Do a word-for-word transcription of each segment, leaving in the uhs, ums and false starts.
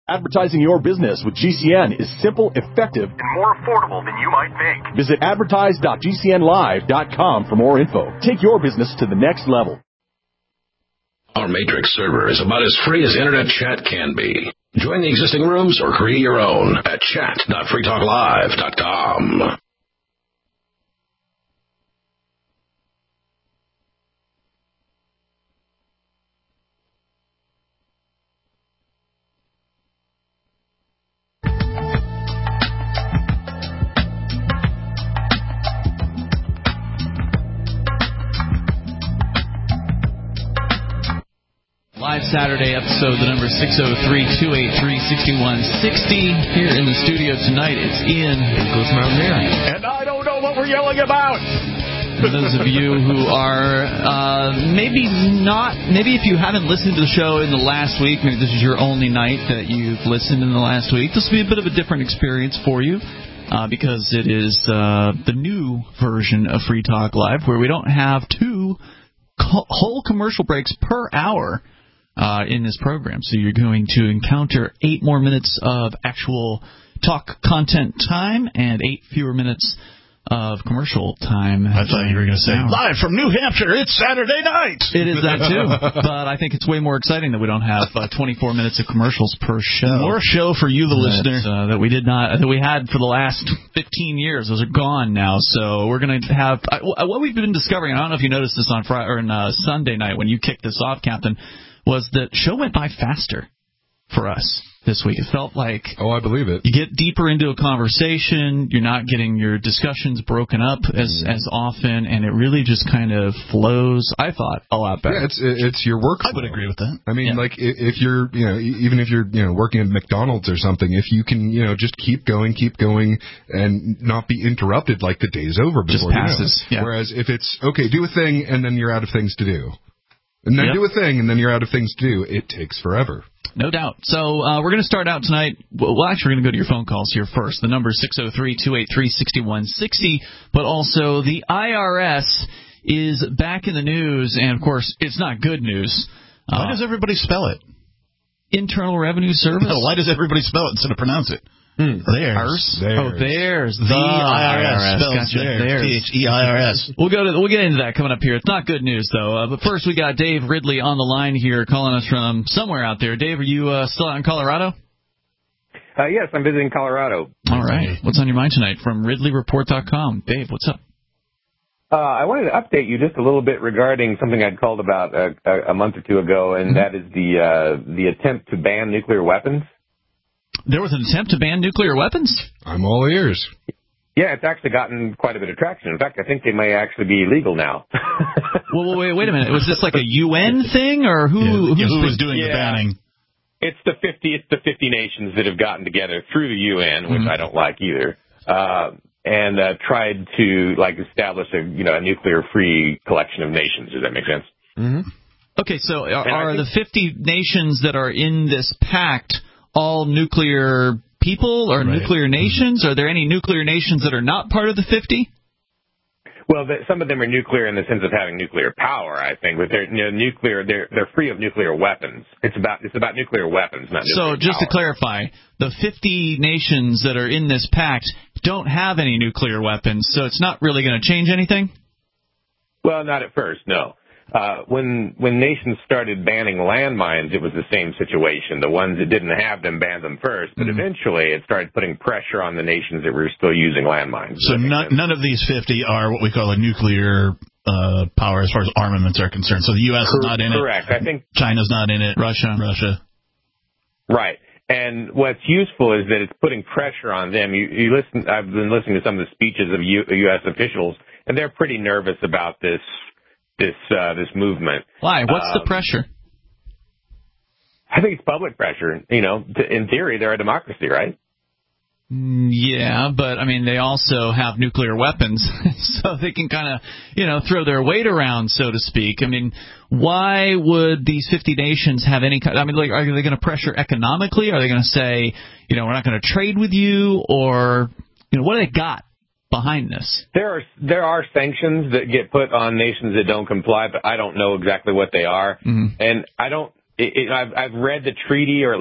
Advertising your business with G C N is simple, effective, and more affordable than you might think. Visit advertise dot g c n live dot com for more info. Take your business to the next level. Our Matrix server is about as free as internet chat can be. Join the existing rooms or create your own at chat dot free talk live dot com. Live Saturday episode, the number six oh three, two eight three, six one six oh. Here in the studio tonight, it's Ian. Cliff Mountaineer. And I don't know what we're yelling about. For those of you who are uh, maybe not, maybe if you haven't listened to the show in the last week, maybe this is your only night that you've listened in the last week, this will be a bit of a different experience for you. Uh, because it is uh, the new version of Free Talk Live, where we don't have two co- whole commercial breaks per hour. Uh, in this program. So you're going to encounter eight more minutes of actual talk content time and eight fewer minutes of commercial time. I thought you were going to say, live from New Hampshire, it's Saturday night. It is that, too. But I think it's way more exciting that we don't have uh, twenty-four minutes of commercials per show. More show for you, the that, listener. Uh, that we did not, that we had for the last fifteen years. Those are gone now. So we're going to have, uh, what we've been discovering, I don't know if you noticed this on Friday or on uh, Sunday night when you kicked this off, Captain, was that show went by faster for us this week. It felt like... Oh, I believe it. You get deeper into a conversation, you're not getting your discussions broken up as mm. as often, and it really just kind of flows, I thought, a lot better. Yeah, it's it's your work. I would agree with that. I mean, yeah. like, if you're, you know, even if you're, you know, working at McDonald's or something, if you can, you know, just keep going, keep going, and not be interrupted, like the day's over before just passes. You know. Yeah. Whereas if it's, okay, do a thing, and then you're out of things to do. And then yep. do a thing, and then you're out of things to do. It takes forever. No doubt. So uh, we're going to start out tonight. Well, actually, we're going to go to your phone calls here first. The number is six oh three, two eight three, six one six oh. But also, the I R S is back in the news. And, of course, it's not good news. Why uh, does everybody spell it? Internal Revenue Service? No, why does everybody spell it instead of pronounce it? Hmm. Theirs. theirs. Oh, theirs. The, the I R S. I R S. Spells Gotcha. theirs. T H E I R S. We'll go to we'll get into that coming up here. It's not good news though. Uh, but first, we got Dave Ridley on the line here, calling us from somewhere out there. Dave, are you uh, still out in Colorado? Uh, yes, I'm visiting Colorado. All right. What's on your mind tonight? From Ridley Report dot com. Dave, what's up? Uh, I wanted to update you just a little bit regarding something I'd called about a, a, a month or two ago, and mm-hmm. that is the uh, the attempt to ban nuclear weapons. There was an attempt to ban nuclear weapons? I'm all ears. Yeah, it's actually gotten quite a bit of traction. In fact, I think they may actually be legal now. well, wait, wait a minute. Was this like a U N thing, or who, yeah, who's who was doing yeah. the banning? It's the fifty. It's the fifty nations that have gotten together through the U N, which mm-hmm. I don't like either, uh, and uh, tried to like establish a you know a nuclear-free collection of nations. Does that make sense? Mm-hmm. Okay, so are, are the fifty nations that are in this pact all nuclear people or right. nuclear nations? Are there any nuclear nations that are not part of the fifty? Well, the, some of them are nuclear in the sense of having nuclear power, I think, but they're you know, nuclear. They're they're free of nuclear weapons. It's about it's about nuclear weapons, not nuclear So just power. To clarify, the fifty nations that are in this pact don't have any nuclear weapons, so it's not really going to change anything? Well, not at first, no. Uh, when when nations started banning landmines, it was the same situation. The ones that didn't have them banned them first, but mm. eventually it started putting pressure on the nations that were still using landmines. So none, none of these fifty are what we call a nuclear uh, power as far as armaments are concerned. So the U S is not in Correct. it. Correct. I think China's not in it. Russia. Russia. Right. And what's useful is that it's putting pressure on them. You, you listen. I've been listening to some of the speeches of U, U.S. officials, and they're pretty nervous about this. This uh, this movement. Why? What's um, the pressure? I think it's public pressure. You know, in theory, they're a democracy, right? Yeah, but I mean, they also have nuclear weapons, so they can kind of, you know, throw their weight around, so to speak. I mean, why would these fifty nations have any kind? I mean, like, are they going to pressure economically? Are they going to say, you know, we're not going to trade with you, or you know, what do they got behind this? There are there are sanctions that get put on nations that don't comply, but I don't know exactly what they are, mm-hmm. and I don't. It, it, I've I've read the treaty, or at least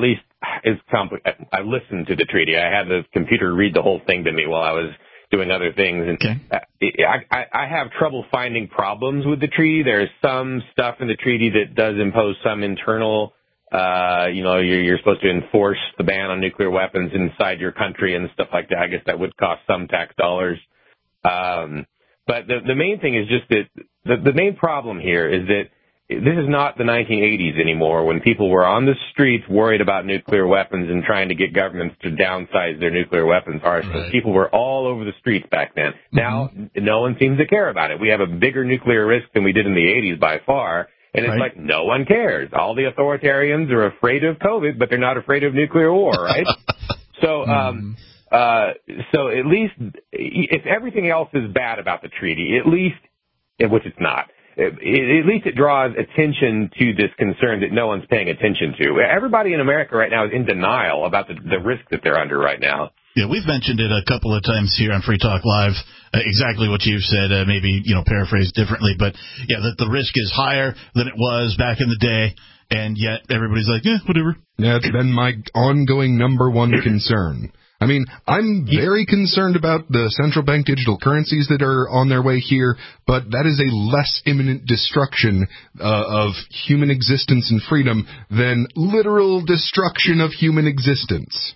it's complicated. I listened to the treaty. I had the computer read the whole thing to me while I was doing other things. And okay. I, I, I have trouble finding problems with the treaty. There's some stuff in the treaty that does impose some internal, uh, you know, you're, you're supposed to enforce the ban on nuclear weapons inside your country and stuff like that. I guess that would cost some tax dollars. Um, but the, the main thing is just that the, the main problem here is that this is not the nineteen eighties anymore, when people were on the streets worried about nuclear weapons and trying to get governments to downsize their nuclear weapons arsenals. Right. People were all over the streets back then. Mm-hmm. Now, no one seems to care about it. We have a bigger nuclear risk than we did in the eighties by far, and it's right. like no one cares. All the authoritarians are afraid of COVID, but they're not afraid of nuclear war, right? so, um, uh, so at least, if everything else is bad about the treaty, at least, which it's not, It, at least it draws attention to this concern that no one's paying attention to. Everybody in America right now is in denial about the, the risk that they're under right now. Yeah, we've mentioned it a couple of times here on Free Talk Live, uh, exactly what you've said, uh, maybe, you know, paraphrased differently. But, yeah, that the risk is higher than it was back in the day, and yet everybody's like, yeah, whatever. Yeah, it's been my ongoing number one concern. I mean, I'm very concerned about the central bank digital currencies that are on their way here, but that is a less imminent destruction uh, of human existence and freedom than literal destruction of human existence.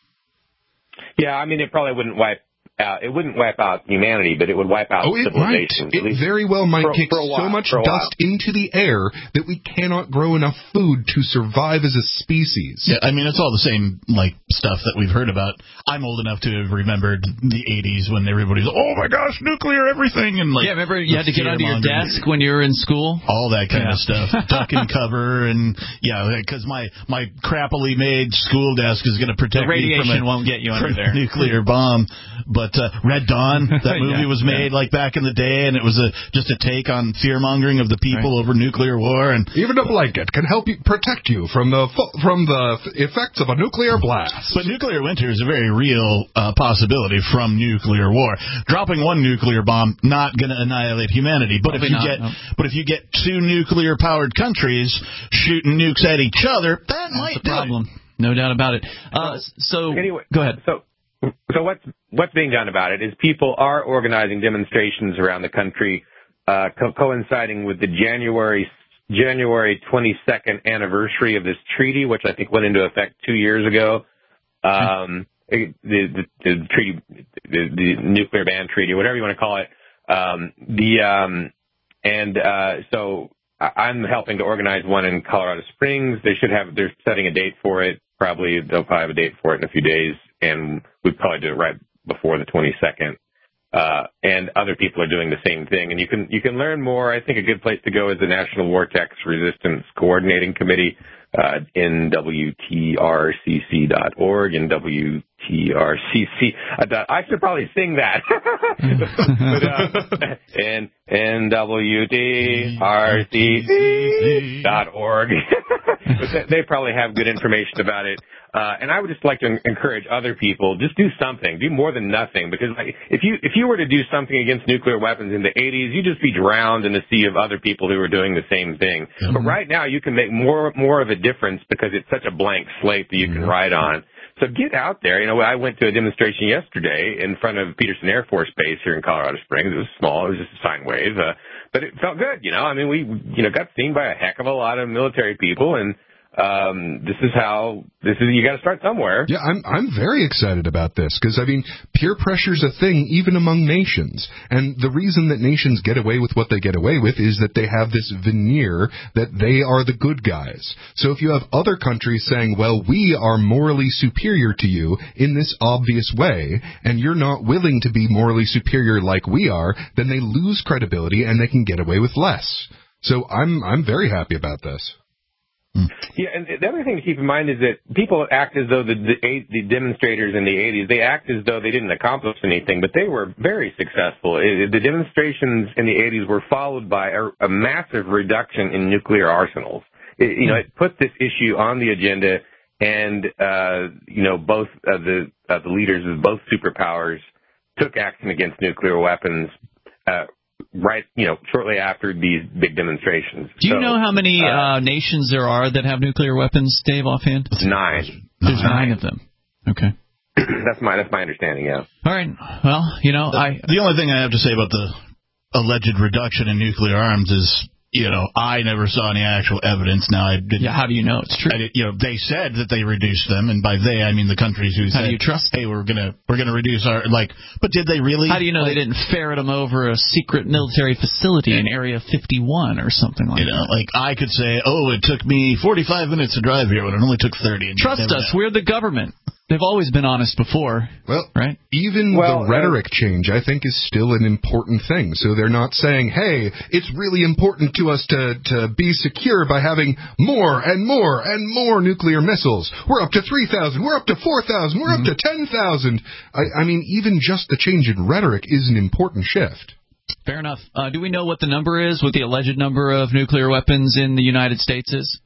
Yeah, I mean, it probably wouldn't wipe out, it wouldn't wipe out humanity, but it would wipe out oh, it civilization. Might. It very well might for, kick for while, so much dust while. into the air that we cannot grow enough food to survive as a species. Yeah, I mean, it's all the same, like, stuff that we've heard about. I'm old enough to have remembered the eighties when everybody's, oh my gosh, nuclear everything, and like, yeah, remember you had to get under your desk when you were in school? All that kind yeah. of stuff. Duck and cover, and yeah, because my, my crappily made school desk is going to protect the radiation me from a, won't get you under there. nuclear bomb. But uh, Red Dawn, that movie yeah, was made yeah. like back in the day, and it was a just a take on fear mongering of the people right. over nuclear war. And even a blanket can help you protect you from the from the effects of a nuclear blast. But nuclear winter is a very real uh, possibility from nuclear war. Dropping one nuclear bomb not going to annihilate humanity, but Probably if you not, get no. but if you get two nuclear powered countries shooting nukes at each other, that That's might a problem. It. No doubt about it. Uh, so anyway, go ahead. So. So what's what's being done about it is people are organizing demonstrations around the country, uh, co- coinciding with the January January twenty-second anniversary of this treaty, which I think went into effect two years ago. Um, the, the, the treaty, the, the nuclear ban treaty, whatever you want to call it. Um, the um, and uh, so I'm helping to organize one in Colorado Springs. They should have. They're setting a date for it. Probably they'll probably have a date for it in a few days. And we'd probably do it right before the twenty-second. Uh, and other people are doing the same thing. And you can you can learn more. I think a good place to go is the National Vortex Resistance Coordinating Committee, uh, N W T R C C dot org, N W T R C C. I should probably sing that. but, uh, and N W T R C C dot org. But they probably have good information about it. Uh, and I would just like to encourage other people, just do something, do more than nothing, because like, if you if you were to do something against nuclear weapons in the eighties, you'd just be drowned in a sea of other people who were doing the same thing. Mm-hmm. But right now, you can make more more of a difference because it's such a blank slate that you can mm-hmm. write on. So get out there. You know, I went to a demonstration yesterday in front of Peterson Air Force Base here in Colorado Springs. It was small. It was just a sine wave, uh, but it felt good. You know, I mean, we you know got seen by a heck of a lot of military people, and Um, this is how, this is, you got to start somewhere. Yeah, I'm, I'm very excited about this because, I mean, peer pressure's a thing even among nations. And the reason that nations get away with what they get away with is that they have this veneer that they are the good guys. So if you have other countries saying, well, we are morally superior to you in this obvious way, and you're not willing to be morally superior like we are, then they lose credibility and they can get away with less. So I'm, I'm very happy about this. Yeah, and the other thing to keep in mind is that people act as though the, the the demonstrators in the eighties, they act as though they didn't accomplish anything, but they were very successful. It, the demonstrations in the eighties were followed by a, a massive reduction in nuclear arsenals. It, you know, it put this issue on the agenda, and uh, you know, both of the uh, the leaders of both superpowers took action against nuclear weapons. Uh, right, you know, shortly after these big demonstrations. Do you so, know how many uh, uh, nations there are that have nuclear weapons, Dave, offhand? Nine. There's nine, nine of them. Okay. That's my that's my understanding, yeah. All right. Well, you know, the, I the only thing I have to say about the alleged reduction in nuclear arms is, you know, I never saw any actual evidence. Now, I didn't. Yeah, how do you know it's true? I did, you know, they said that they reduced them, and by they I mean the countries who how said, do you trust? "Hey, we're gonna we're gonna reduce our like." But did they really? How do you know like, they didn't ferret them over a secret military facility in Area fifty-one or something like you know, that? Like I could say, "Oh, it took me forty-five minutes to drive here, when it only took thirty." And trust us, know. We're the government. They've always been honest before. Well, right? Even well, the rhetoric uh, change, I think, is still an important thing. So they're not saying, hey, it's really important to us to, to be secure by having more and more and more nuclear missiles. We're up to three thousand. We're up to four thousand. We're mm-hmm. up to ten thousand. I, I mean, even just the change in rhetoric is an important shift. Fair enough. Uh, do we know what the number is, what the alleged number of nuclear weapons in the United States is?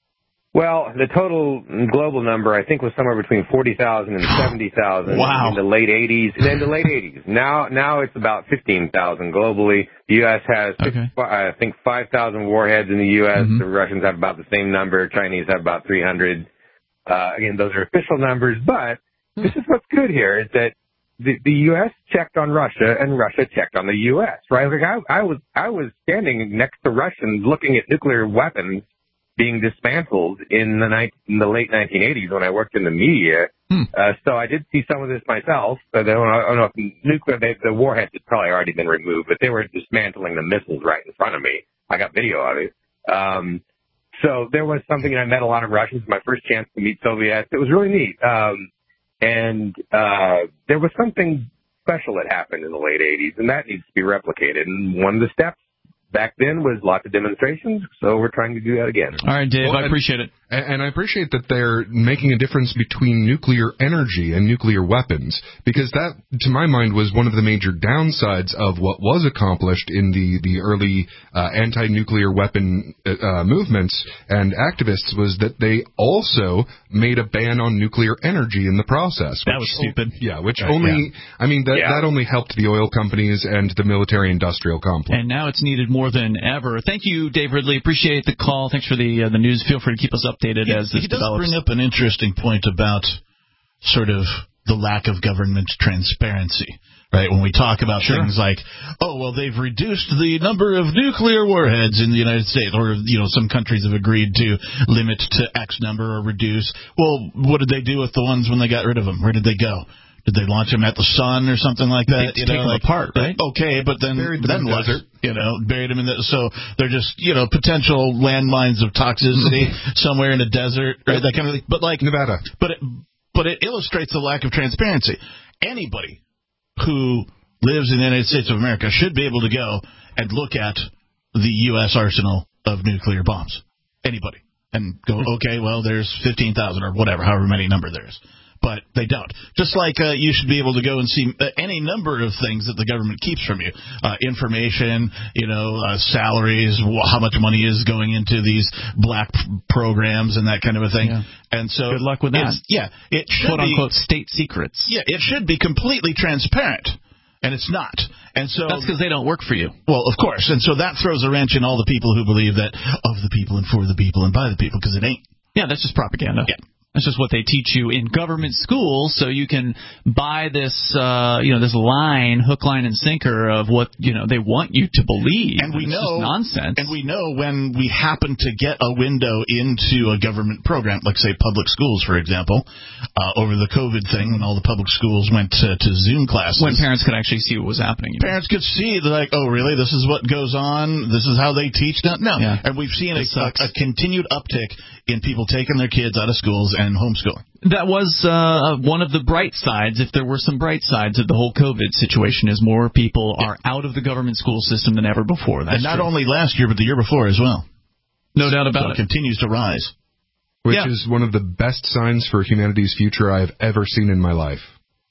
Well, the total global number, I think, was somewhere between forty thousand and seventy thousand wow. in the late eighties. And in the late eighties. Now now it's about fifteen thousand globally. The U S has, okay. six, I think, five thousand warheads in the U S Mm-hmm. The Russians have about the same number. Chinese have about three hundred. Uh, again, those are official numbers. But mm-hmm. this is what's good here, is that the, the U S checked on Russia and Russia checked on the U S, right? Like I, I was I was standing next to Russians looking at nuclear weapons being dismantled in the, ni- in the late nineteen eighties when I worked in the media. Hmm. Uh, so I did see some of this myself. But I don't, I don't know if nuclear, they, the warheads had probably already been removed, but they were dismantling the missiles right in front of me. I got video of it. Um, so there was something, and I met a lot of Russians. My first chance to meet Soviets. It was really neat. Um, and uh, there was something special that happened in the late eighties, and that needs to be replicated. And one of the steps back then was lots of demonstrations, so we're trying to do that again. All right, Dave, well, I appreciate it. And I appreciate that they're making a difference between nuclear energy and nuclear weapons, because that, to my mind, was one of the major downsides of what was accomplished in the, the early uh, anti-nuclear weapon uh, movements and activists, was that they also made a ban on nuclear energy in the process. That was stupid. Yeah, which right, only, yeah. I mean, that, yeah. that only helped the oil companies and the military-industrial complex. And now it's needed more than ever. Thank you, Dave Ridley. Appreciate the call. Thanks for the uh, the news. Feel free to keep us updated he, as this he does develops. bring up an interesting point about sort of the lack of government transparency, right? When we talk about sure. things like, oh, well, they've reduced the number of nuclear warheads in the United States, or, you know, some countries have agreed to limit to X number or reduce. Well, what did they do with the ones when they got rid of them? Where did they go? Did they launch them at the sun or something like that? They you take know, them like, apart, right? Okay, but then buried then them in the what? desert. You know, buried them in the so they're just you know potential landmines of toxicity somewhere in a desert, right? That kind of thing. But like Nevada. But it but it illustrates the lack of transparency. Anybody who lives in the United States of America should be able to go and look at the U S arsenal of nuclear bombs. Anybody. And go, okay, well, there's fifteen thousand or whatever, however many number there is. But they don't. Just like uh, you should be able to go and see uh, any number of things that the government keeps from you. Uh, information, you know, uh, salaries, wh- how much money is going into these black p- programs and that kind of a thing. Yeah. And so good luck with that. Yeah. It should Quote, be, unquote, state secrets. Yeah, it should be completely transparent. And it's not. And so that's because they don't work for you. Well, of course. And so that throws a wrench in all the people who believe that of the people and for the people and by the people, because it ain't. Yeah, that's just propaganda. Yeah. That's just what they teach you in government schools, so you can buy this, uh, you know, this line, hook, line, and sinker of what you know they want you to believe. And we it's know just nonsense. And we know when we happen to get a window into a government program, like say public schools, for example, uh, over the COVID thing, when all the public schools went to, to Zoom classes, when parents could actually see what was happening. Parents could see, they're like, oh, really? This is what goes on. This is how they teach. No, no. Yeah. And we've seen a, a, a continued uptick in people taking their kids out of schools and homeschooling. That was uh, one of the bright sides, if there were some bright sides of the whole COVID situation, is more people yeah. are out of the government school system than ever before. That's and not true. only last year, but the year before as well. No doubt about so it. It continues to rise. Which yeah. is one of the best signs for humanity's future I have ever seen in my life.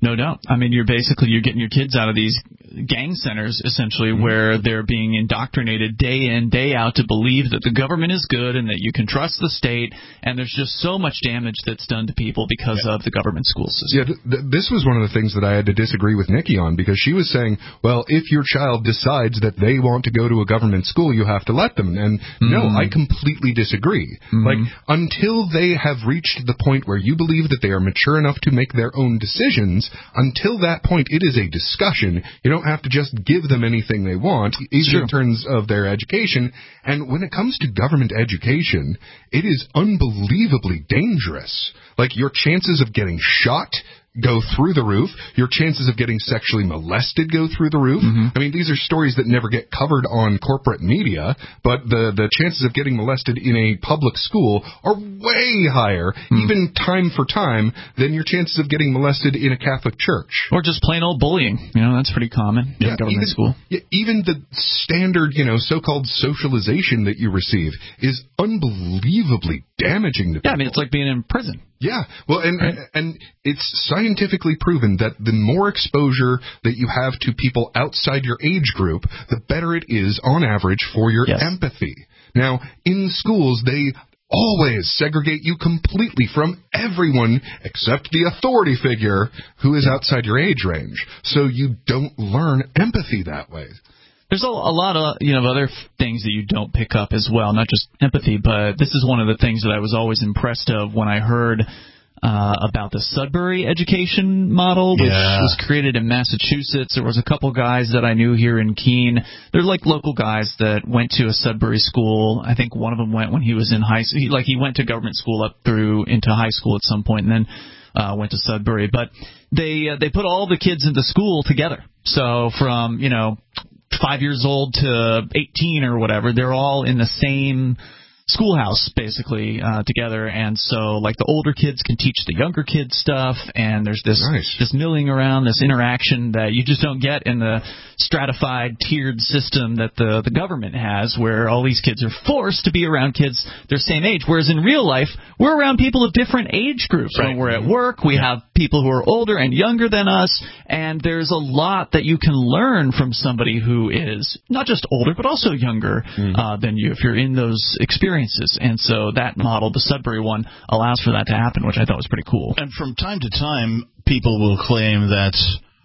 No doubt. I mean, you're basically you're getting your kids out of these gang centers, essentially, mm-hmm. where they're being indoctrinated day in, day out to believe that the government is good and that you can trust the state, and there's just so much damage that's done to people because yeah. of the government school system. Yeah, th- th- this was one of the things that I had to disagree with Nikki on, because she was saying, well, if your child decides that they want to go to a government school, you have to let them. And mm-hmm. no, I completely disagree. Mm-hmm. Like, until they have reached the point where you believe that they are mature enough to make their own decisions, until that point, it is a discussion. You don't have to just give them anything they want, even sure. in terms of their education. And when it comes to government education, it is unbelievably dangerous. Like, your chances of getting shot go through the roof. Your chances of getting sexually molested go through the roof. Mm-hmm. I mean, these are stories that never get covered on corporate media, but the, the chances of getting molested in a public school are way higher, mm. even time for time, than your chances of getting molested in a Catholic church. Or just plain old bullying. You know, that's pretty common in yeah, government even, school. Yeah, even the standard, you know, so-called socialization that you receive is unbelievably damaging to people. Yeah, I mean, it's like being in prison. Yeah, well, and, right. and it's scientifically proven that the more exposure that you have to people outside your age group, the better it is, on average, for your yes. empathy. Now, in schools, they always segregate you completely from everyone except the authority figure who is outside your age range. So you don't learn empathy that way. There's a, a lot of, you know, other things that you don't pick up as well, not just empathy, but this is one of the things that I was always impressed of when I heard uh, about the Sudbury education model, which yeah. was created in Massachusetts. There was a couple guys that I knew here in Keene. They're like local guys that went to a Sudbury school. I think one of them went when he was in high school. Like, he went to government school up through into high school at some point, and then uh, went to Sudbury. But they uh, they put all the kids into school together. So from, you know, five years old to eighteen or whatever, they're all in the same schoolhouse, basically, uh, together. And so, like, the older kids can teach the younger kids stuff, and there's this nice. this milling around, this interaction that you just don't get in the stratified, tiered system that the, the government has, where all these kids are forced to be around kids their same age, whereas in real life, we're around people of different age groups. Right. When we're at work, we yeah. have people who are older and younger than us, and there's a lot that you can learn from somebody who is not just older, but also younger mm. uh, than you, if you're in those experiences. And so that model, the Sudbury one, allows for that to happen, which I thought was pretty cool. And from time to time, people will claim that,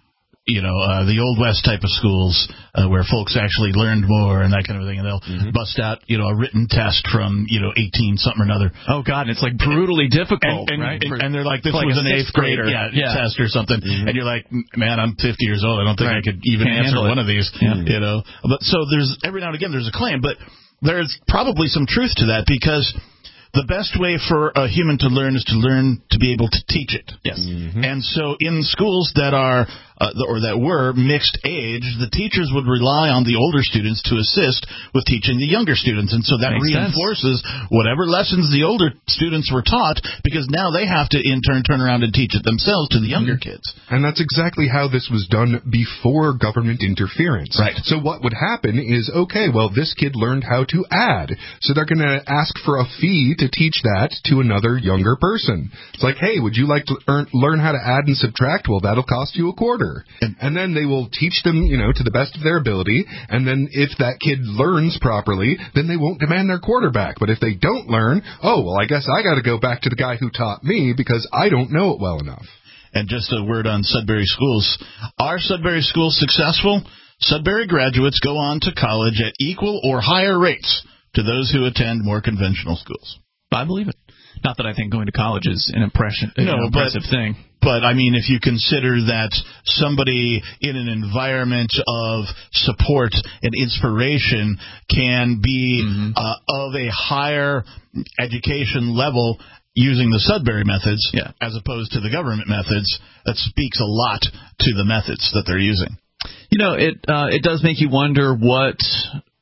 you know, uh, the Old West type of schools uh, where folks actually learned more and that kind of thing, and they'll mm-hmm. bust out, you know, a written test from, you know, eighteen something or another. Oh, God, it's like brutally difficult, and, and, right? And, and they're like, this like was an eighth grade yeah, yeah, test or something. Mm-hmm. And you're like, man, I'm fifty years old. I don't think right. I could even Can't answer one of these, yeah. you know. But so there's, every now and again, there's a claim, but there's probably some truth to that, because the best way for a human to learn is to learn to be able to teach it. Yes. Mm-hmm. And so in schools that are, uh, or that were mixed age, the teachers would rely on the older students to assist with teaching the younger students. And so that Makes reinforces sense. Whatever lessons the older students were taught, because now they have to in turn turn around and teach it themselves to the younger mm-hmm. kids. And that's exactly how this was done before government interference. Right. So what would happen is, okay, well, this kid learned how to add, so they're going to ask for a fee to teach that to another younger person. It's like, hey, would you like to earn, learn how to add and subtract? Well, that'll cost you a quarter. And, and then they will teach them, you know, to the best of their ability. And then if that kid learns properly, then they won't demand their quarter back. But if they don't learn, oh, well, I guess I got to go back to the guy who taught me because I don't know it well enough. And just a word on Sudbury schools. Are Sudbury schools successful? Sudbury graduates go on to college at equal or higher rates to those who attend more conventional schools. I believe it. Not that I think going to college is an impression, no, an impressive but, thing. But, I mean, if you consider that somebody in an environment of support and inspiration can be mm-hmm. uh, of a higher education level using the Sudbury methods yeah. as opposed to the government methods, that speaks a lot to the methods that they're using. You know, it uh, it does make you wonder what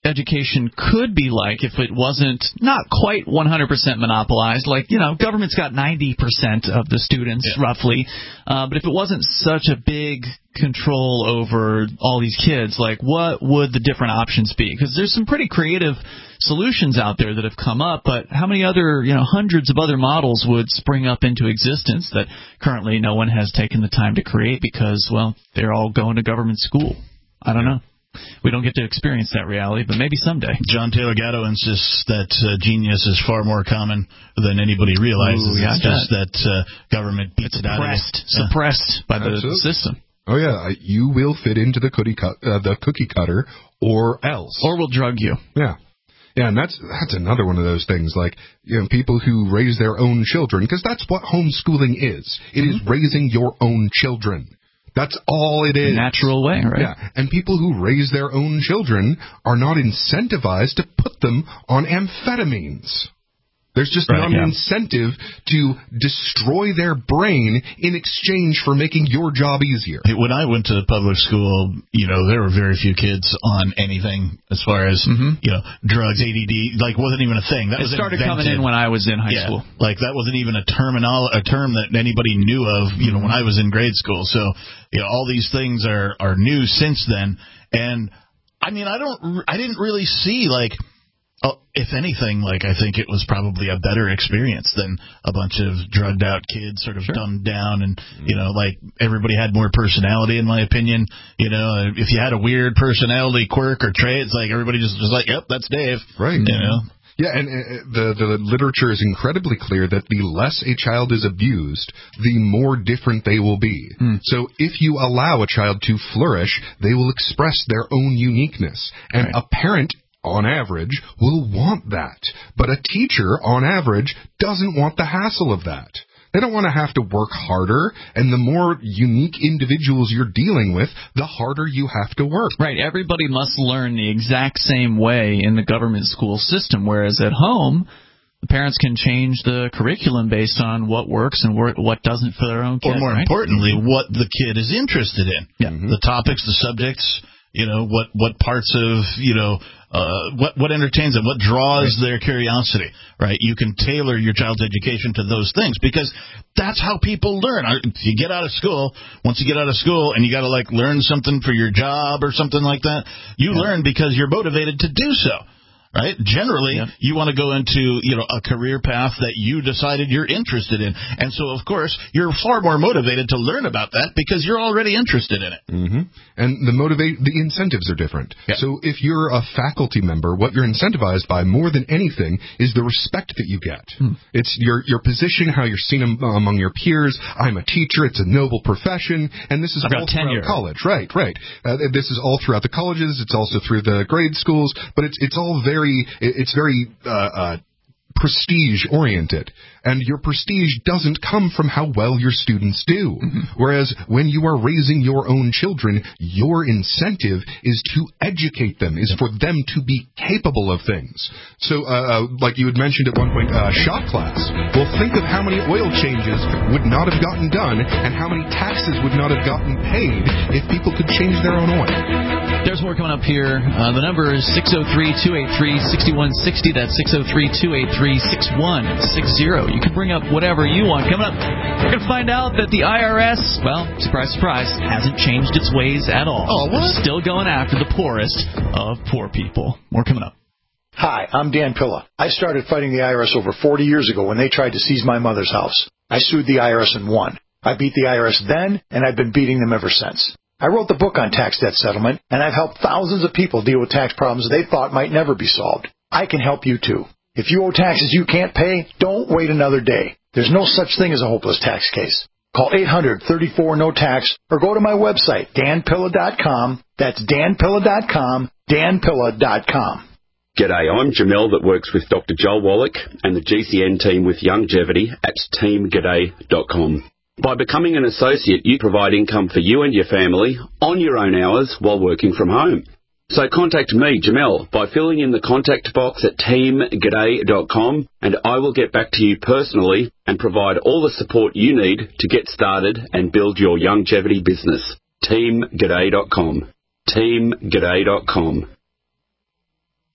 education could be like if it wasn't not quite one hundred percent monopolized. Like, you know, government's got ninety percent of the students, yeah. roughly. Uh, but if it wasn't such a big control over all these kids, like, what would the different options be? Because there's some pretty creative solutions out there that have come up, but how many other, you know, hundreds of other models would spring up into existence that currently no one has taken the time to create because, well, they're all going to government school? I don't know. We don't get to experience that reality, but maybe someday. John Taylor Gatto insists that uh, genius is far more common than anybody realizes. Ooh, yeah, it's just that, that uh, government beats it's it out of it. Suppressed yeah. by the Absolutely. system. Oh, yeah. You will fit into the cookie, cut, uh, the cookie cutter or else. Or we'll drug you. Yeah. Yeah, and that's that's another one of those things, like, you know, people who raise their own children, because that's what homeschooling is. It mm-hmm. is raising your own children. That's all it is. The natural way, right? Yeah, and people who raise their own children are not incentivized to put them on amphetamines. There's just right, not yeah. an incentive to destroy their brain in exchange for making your job easier. When I went to public school, you know, there were very few kids on anything as far as, mm-hmm. you know, drugs, A D D, like, wasn't even a thing. That it was started invented. coming in when I was in high yeah, school. Like, that wasn't even a, terminal, a term that anybody knew of, you know, when I was in grade school. So, you know, all these things are, are new since then. And, I mean, I don't, I didn't really see, like, oh, if anything, like, I think it was probably a better experience than a bunch of drugged out kids sort of sure. dumbed down and, you know, like, everybody had more personality, in my opinion. You know, if you had a weird personality quirk or trait, it's like everybody just was like, yep, that's Dave. Right. You know? Yeah, and uh, the the literature is incredibly clear that the less a child is abused, the more different they will be. Mm. So if you allow a child to flourish, they will express their own uniqueness. And right. a parent, on average, will want that. But a teacher, on average, doesn't want the hassle of that. They don't want to have to work harder, and the more unique individuals you're dealing with, the harder you have to work. Right. Everybody must learn the exact same way in the government school system, whereas at home, the parents can change the curriculum based on what works and what doesn't for their own kid. Or more right? importantly, what the kid is interested in. Yeah. Mm-hmm. The topics, the subjects, you know, what, what parts of, you know, uh, what, what entertains them, what draws right. their curiosity, right? You can tailor your child's education to those things because that's how people learn. If you get out of school, once you get out of school and you got to, like, learn something for your job or something like that, you yeah. learn because you're motivated to do so. Right? Generally, yep. you want to go into, you know, a career path that you decided you're interested in. And so, of course, you're far more motivated to learn about that because you're already interested in it. Mm-hmm. And the motivate, the incentives are different. Yep. So if you're a faculty member, what you're incentivized by more than anything is the respect that you get. Hmm. It's your, your position, how you're seen among your peers. I'm a teacher. It's a noble profession. And this is I've all got throughout tenure. college. Right, right. Uh, this is all throughout the colleges. It's also through the grade schools. But it's, it's all very It's very uh, uh, prestige-oriented, and your prestige doesn't come from how well your students do. Mm-hmm. Whereas when you are raising your own children, your incentive is to educate them, is for them to be capable of things. So, uh, like you had mentioned at one point, uh, shop class. Well, think of how many oil changes would not have gotten done and how many taxes would not have gotten paid if people could change their own oil. There's more coming up here. Uh, the number is six oh three, two eight three, six one six oh. That's six oh three, two eight three, six one six oh. You can bring up whatever you want. Coming up, we're going to find out that the I R S, well, surprise, surprise, hasn't changed its ways at all. Oh, what? It's still going after the poorest of poor people. More coming up. Hi, I'm Dan Pilla. I started fighting the I R S over forty years ago when they tried to seize my mother's house. I sued the I R S and won. I beat the I R S then, and I've been beating them ever since. I wrote the book on tax debt settlement, and I've helped thousands of people deal with tax problems they thought might never be solved. I can help you, too. If you owe taxes you can't pay, don't wait another day. There's no such thing as a hopeless tax case. Call eight hundred, thirty-four, no tax or go to my website, dan pilla dot com. That's dan pilla dot com, dan pilla dot com. G'day, I'm Jamel that works with Doctor Joel Wallach and the G C N team with Longevity at team g'day dot com. By becoming an associate, you provide income for you and your family on your own hours while working from home. So contact me, Jamel, by filling in the contact box at team g'day dot com, and I will get back to you personally and provide all the support you need to get started and build your longevity business. team g'day dot com. team g'day dot com.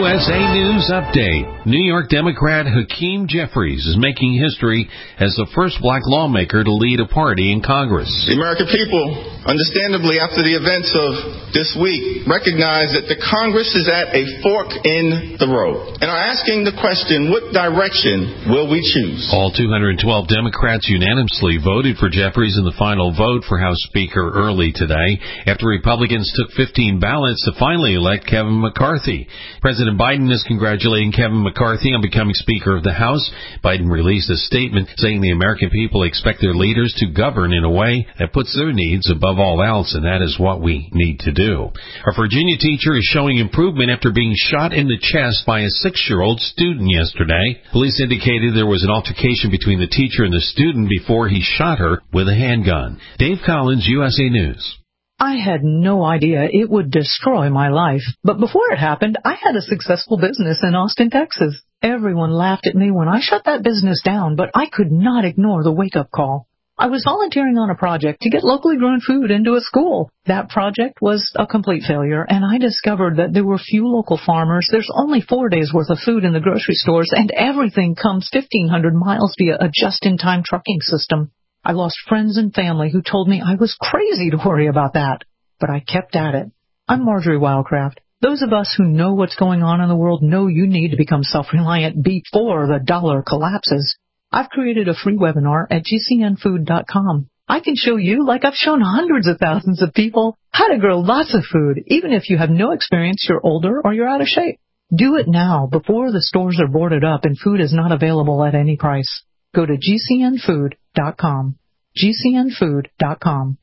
U S A News Update. New York Democrat Hakeem Jeffries is making history as the first black lawmaker to lead a party in Congress. The American people, understandably, after the events of this week, recognize that the Congress is at a fork in the road and are asking the question, what direction will we choose? All two hundred twelve Democrats unanimously voted for Jeffries in the final vote for House Speaker early today, after Republicans took fifteen ballots to finally elect Kevin McCarthy. President Biden is congratulating Kevin McCarthy on becoming Speaker of the House. Biden released a statement saying the American people expect their leaders to govern in a way that puts their needs above all else, and that is what we need to do. A Virginia teacher is showing improvement after being shot in the chest by a six-year-old student yesterday. Police indicated there was an altercation between the teacher and the student before he shot her with a handgun. Dave Collins, U S A News. I had no idea it would destroy my life. But before it happened, I had a successful business in Austin, Texas. Everyone laughed at me when I shut that business down, but I could not ignore the wake-up call. I was volunteering on a project to get locally grown food into a school. That project was a complete failure, and I discovered that there were few local farmers. There's only four days' worth of food in the grocery stores, and everything comes fifteen hundred miles via a just-in-time trucking system. I lost friends and family who told me I was crazy to worry about that, but I kept at it. I'm Marjorie Wildcraft. Those of us who know what's going on in the world know you need to become self-reliant before the dollar collapses. I've created a free webinar at G C N food dot com. I can show you, like I've shown hundreds of thousands of people, how to grow lots of food, even if you have no experience, you're older, or you're out of shape. Do it now, before the stores are boarded up and food is not available at any price. Go to G C N food dot com. G C N food dot com.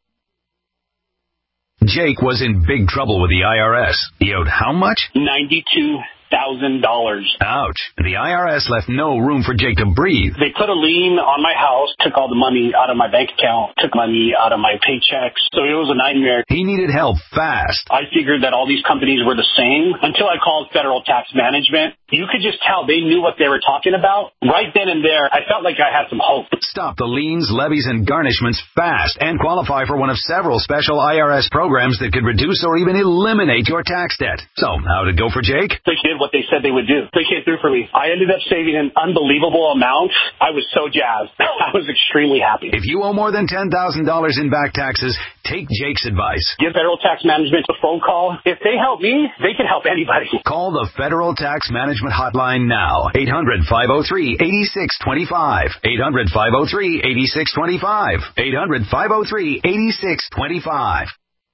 Jake was in big trouble with the I R S. He owed how much? ninety-two thousand dollars. Ouch. The I R S left no room for Jake to breathe. They put a lien on my house, took all the money out of my bank account, took money out of my paychecks. So it was a nightmare. He needed help fast. I figured that all these companies were the same until I called Federal Tax Management. You could just tell they knew what they were talking about. Right then and there, I felt like I had some hope. Stop the liens, levies, and garnishments fast and qualify for one of several special I R S programs that could reduce or even eliminate your tax debt. So, how'd it go for Jake? They did what they said they would do. They came through for me. I ended up saving an unbelievable amount. I was so jazzed. I was extremely happy. If you owe more than ten thousand dollars in back taxes, take Jake's advice. Give Federal Tax Management a phone call. If they help me, they can help anybody. Call the Federal Tax Management Hotline now. eight hundred, five oh three, eight six two five. eight hundred, five oh three, eight six two five. eight hundred, five oh three, eight six two five.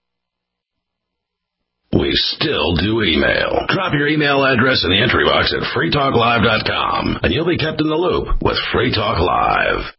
We still do email. Drop your email address in the entry box at free talk live dot com, and you'll be kept in the loop with Free Talk Live.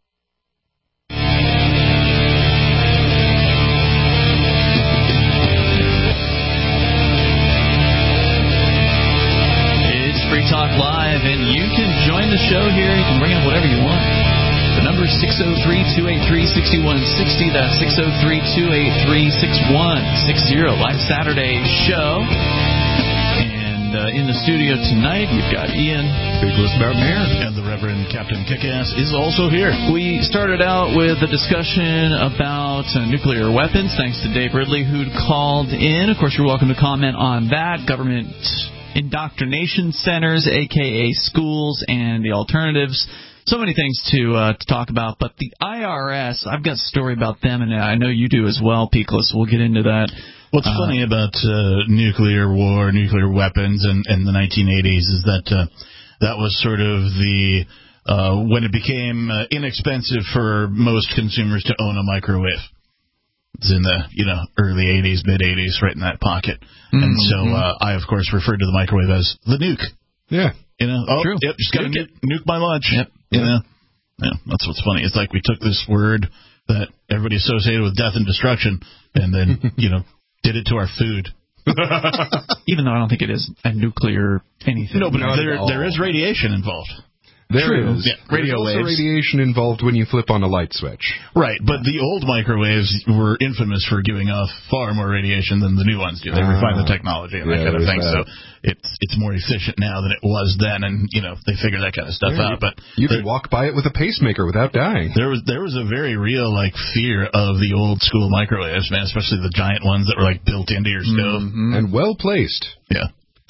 It's Free Talk Live, and you can join the show here. You can bring up whatever you want. The number is six oh three, two eight three, six one six oh. That's six oh three, two eight three, six one six oh. Live Saturday show. And uh, in the studio tonight, we've got Ian. Nicholas Bartmere. And the Reverend Captain Kickass is also here. We started out with a discussion about uh, nuclear weapons, thanks to Dave Ridley, who'd called in. Of course, you're welcome to comment on that. Government indoctrination centers, a k a schools, and the alternatives. So many things to uh, to talk about, but the I R S, I've got a story about them, and I know you do as well, Peakless. We'll get into that. What's uh, funny about uh, nuclear war, nuclear weapons, and in, in the nineteen eighties is that uh, that was sort of the uh, when it became uh, inexpensive for most consumers to own a microwave. It's in the you know early eighties, mid eighties, right in that pocket. Mm-hmm. And so uh, I, of course, referred to the microwave as the nuke. Yeah. You know, oh, True. Yep, just got to nuke, nuke my lunch. Yep. You know, yeah, that's what's funny. It's like we took this word that everybody associated with death and destruction, and then you know did it to our food. Even though I don't think it is a nuclear anything. No, but there there is radiation involved. There True. is. Yeah, radio There's waves. also radiation involved when you flip on a light switch. Right, but the old microwaves were infamous for giving off far more radiation than the new ones do. They uh, refined the technology and yeah, that kind of thing, that. so it's it's more efficient now than it was then, and you know they figure that kind of stuff yeah, out. But you could walk by it with a pacemaker without dying. There was there was a very real like fear of the old school microwaves, man, especially the giant ones that were like built into your stove mm-hmm. and well placed. Yeah.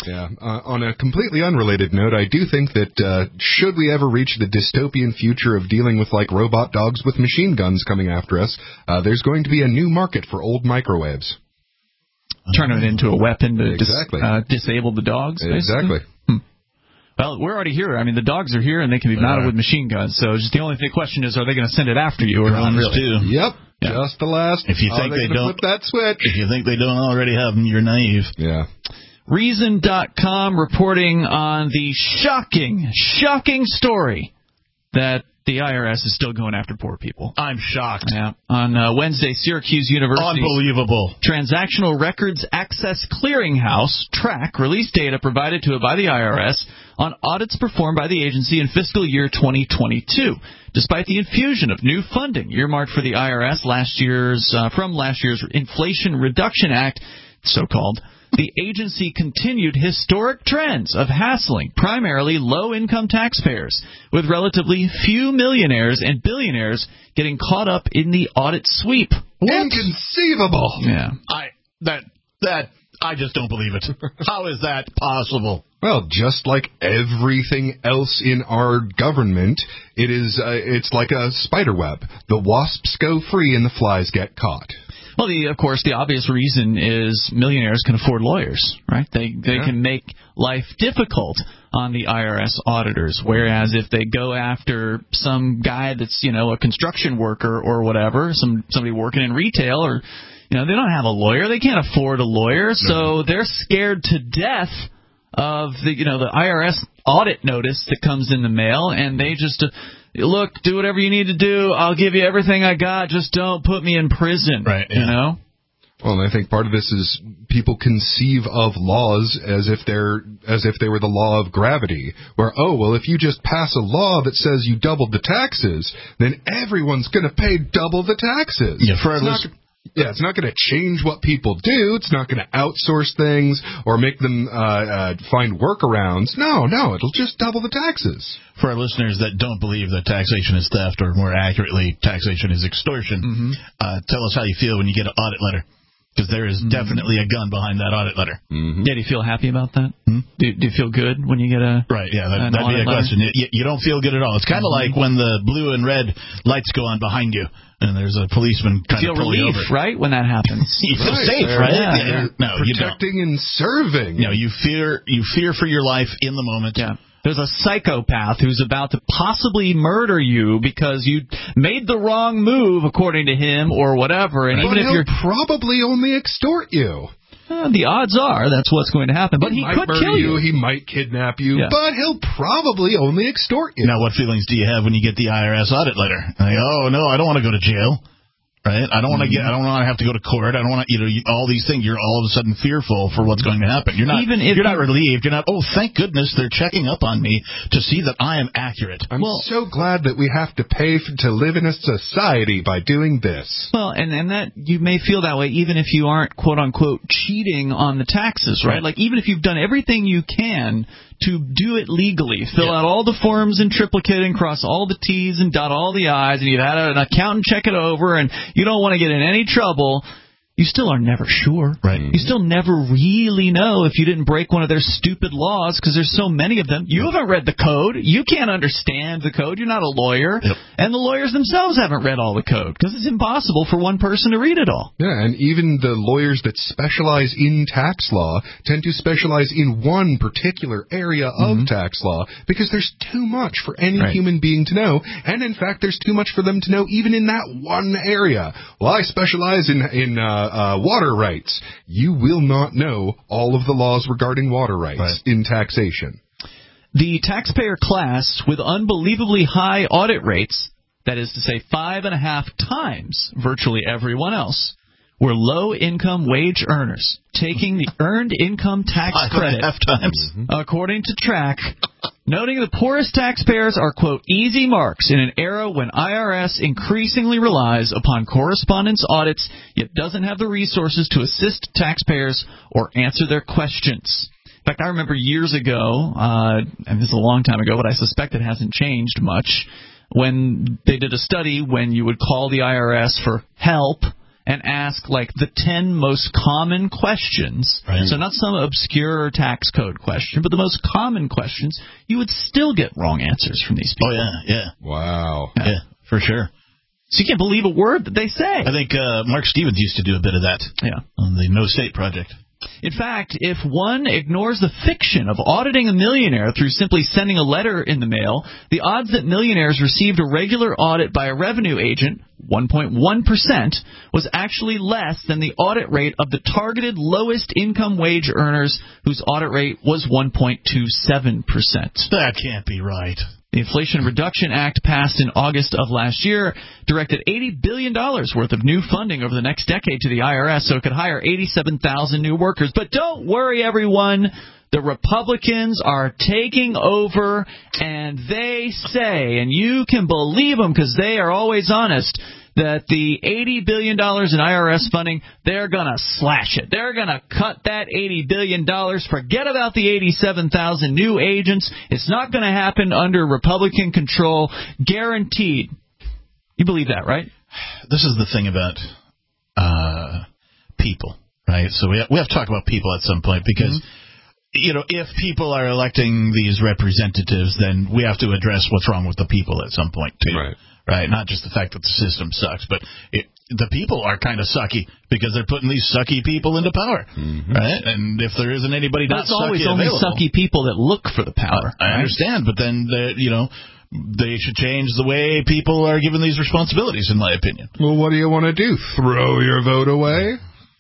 Yeah. Uh, on a completely unrelated note, I do think that uh, should we ever reach the dystopian future of dealing with like robot dogs with machine guns coming after us, uh, there's going to be a new market for old microwaves. Turn it into a weapon to exactly. dis- uh, disable the dogs, basically? Exactly. Hmm. Well, we're already here. I mean, the dogs are here, and they can be mounted with machine guns. So just the only thing, question is, are they going to send it after you or not really? Too. Yep. Yeah. Just the last. If you think they, they don't, flip that switch. If you think they don't already have them, you're naive. Yeah. Reason dot com reporting on the shocking, shocking story that the I R S is still going after poor people. I'm shocked. Yeah. On uh, Wednesday, Syracuse University Unbelievable. Transactional Records Access Clearinghouse, TRAC, released data provided to it by the I R S on audits performed by the agency in fiscal year twenty twenty-two. Despite the infusion of new funding earmarked for the I R S last year's uh, from last year's Inflation Reduction Act, so-called, the agency continued historic trends of hassling primarily low-income taxpayers, with relatively few millionaires and billionaires getting caught up in the audit sweep. What? Inconceivable. Yeah. I that that I just don't believe it. How is that possible? Well, just like everything else in our government, it is uh, it's like a spider web. The wasps go free and the flies get caught. Well, the, of course, the obvious reason is millionaires can afford lawyers, right? They they yeah. can make life difficult on the I R S auditors, whereas if they go after some guy that's, you know, a construction worker or whatever, some somebody working in retail, or, you know, they don't have a lawyer, they can't afford a lawyer, no. So they're scared to death of the, you know, the I R S audit notice that comes in the mail, and they just... Uh, Look, do whatever you need to do. I'll give you everything I got. Just don't put me in prison. Right. Yeah. You know? Well, and I think part of this is people conceive of laws as if they're as if they were the law of gravity, where, oh, well, if you just pass a law that says you doubled the taxes, then everyone's going to pay double the taxes. Yeah, for it's not, yeah, it's not going to change what people do. It's not going to outsource things or make them uh, uh, find workarounds. No, no, it'll just double the taxes. For our listeners that don't believe that taxation is theft, or more accurately, taxation is extortion, mm-hmm. uh, tell us how you feel when you get an audit letter. Because there is mm-hmm. definitely a gun behind that audit letter. Mm-hmm. Yeah, do you feel happy about that? Mm-hmm. Do, do you feel good when you get a right? Yeah, that, that'd be a letter? question. You, you don't feel good at all. It's kind of mm-hmm. like when the blue and red lights go on behind you, and there's a policeman trying to pull relief, you over. Right, when that happens. You feel right. safe, They're, right? Yeah, yeah. yeah. No, protecting you don't. and serving. No, you fear you fear for your life in the moment. Yeah. There's a psychopath who's about to possibly murder you because you made the wrong move, according to him, or whatever. And but even if he'll you're probably only extort you. Uh, the odds are that's what's going to happen. But he, he might could murder kill you. you. He might kidnap you. Yeah. But he'll probably only extort you. Now, what feelings do you have when you get the I R S audit letter? Like, oh no, I don't want to go to jail. Right? I don't want to get. I don't want to have to go to court. I don't want to. You know, all these things. You're all of a sudden fearful for what's going to happen. You're not. Even if you're not relieved. You're not. Oh, thank goodness they're checking up on me to see that I am accurate. I'm well, so glad that we have to pay for, to live in a society by doing this. Well, and and that you may feel that way even if you aren't quote unquote cheating on the taxes, right? right. Like even if you've done everything you can to do it legally, fill yeah. out all the forms in triplicate and cross all the T's and dot all the I's, and you've had an accountant check it over, and you don't want to get in any trouble, you still are never sure. Right. You still never really know if you didn't break one of their stupid laws because there's so many of them. You haven't read the code. You can't understand the code. You're not a lawyer. Yep. And the lawyers themselves haven't read all the code because it's impossible for one person to read it all. Yeah, and even the lawyers that specialize in tax law tend to specialize in one particular area mm-hmm. of tax law because there's too much for any right. human being to know. And, in fact, there's too much for them to know even in that one area. Well, I specialize in, in uh, Uh, water rights. You will not know all of the laws regarding water rights right. in taxation. The taxpayer class with unbelievably high audit rates, that is to say five and a half times virtually everyone else, were low-income wage earners, taking the earned income tax five credit, and a half times. according to TRAC, noting the poorest taxpayers are, quote, easy marks in an era when I R S increasingly relies upon correspondence audits, yet doesn't have the resources to assist taxpayers or answer their questions. In fact, I remember years ago, uh, and this is a long time ago, but I suspect it hasn't changed much, when they did a study when you would call the I R S for help, and ask like the ten most common questions, right. so not some obscure tax code question, but the most common questions, you would still get wrong answers from these people. Oh, yeah, yeah. Wow. Yeah, yeah for sure. So you can't believe a word that they say. I think uh, Mark Stevens used to do a bit of that yeah. on the No State Project. In fact, if one ignores the fiction of auditing a millionaire through simply sending a letter in the mail, the odds that millionaires received a regular audit by a revenue agent, one point one percent, was actually less than the audit rate of the targeted lowest income wage earners, whose audit rate was one point two seven percent. That can't be right. The Inflation Reduction Act, passed in August of last year, directed eighty billion dollars worth of new funding over the next decade to the I R S so it could hire eighty-seven thousand new workers. But don't worry, everyone. The Republicans are taking over, and they say, and you can believe them because they are always honest, that the eighty billion dollars in I R S funding, they're going to slash it. They're going to cut that eighty billion dollars. Forget about the eighty-seven thousand new agents. It's not going to happen under Republican control. Guaranteed. You believe that, right? This is the thing about uh, people, right? So we have, we have to talk about people at some point because, mm-hmm. you know, if people are electing these representatives, then we have to address what's wrong with the people at some point, too. Right. Right, not just the fact that the system sucks, but it, the people are kind of sucky because they're putting these sucky people into power, mm-hmm. right? And if there isn't anybody but not it's sucky always only available, sucky people that look for the power. I, I right? understand, but then you know they should change the way people are given these responsibilities, in my opinion. Well, what do you want to do? Throw your vote away?